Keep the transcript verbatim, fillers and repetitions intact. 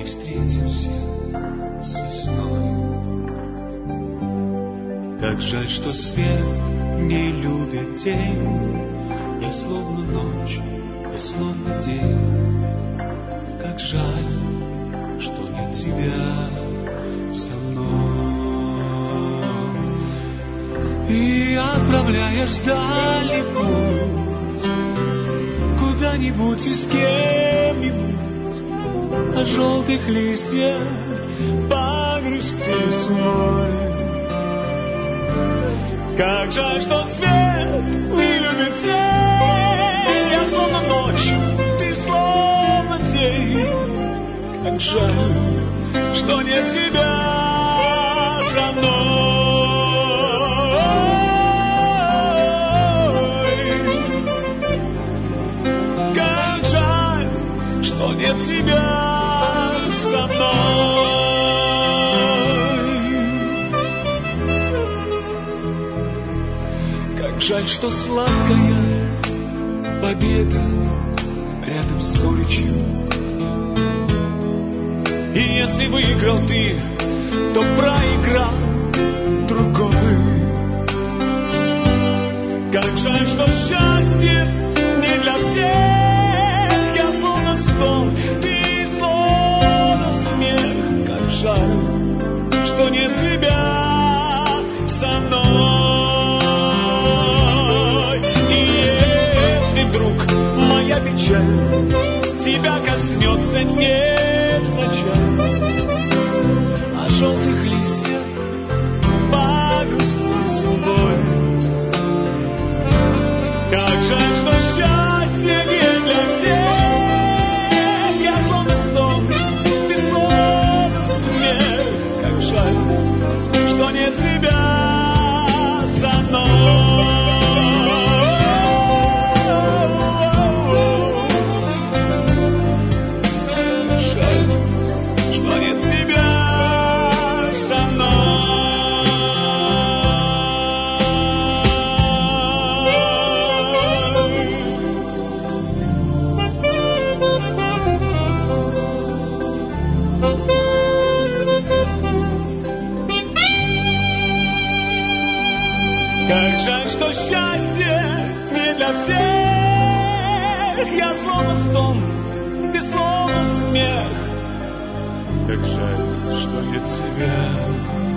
встретимся с весной. Как жаль, что свет не любит день. Я словно ночь, я словно день. Как жаль, что нет тебя со мной. И отправляясь в дальний путь, куда-нибудь и с кем-нибудь, о желтых листьях погрустил свой. Как жаль, что свет не любит день. Я словно ночь, ты словно день. Как жаль, что нет тебя со мной. Как жаль, что нет тебя со мной. Жаль, что сладкая победа рядом с горечью. И если выиграл ты, то проиграл другой. Как жаль, что счастье не для всех. Я словно стон, ты словно смех. Как жаль, что нет тебя со мной. Печаль тебя коснется невзначай, а желтых листьев погрусти свой. Как жаль, что счастье не для всех. Я словно стон, ты словно смех. Как жаль, что нет тебя со мной. Как жаль, что счастье не для всех. Я словно стон, ты словно смех. Как жаль, что нет тебя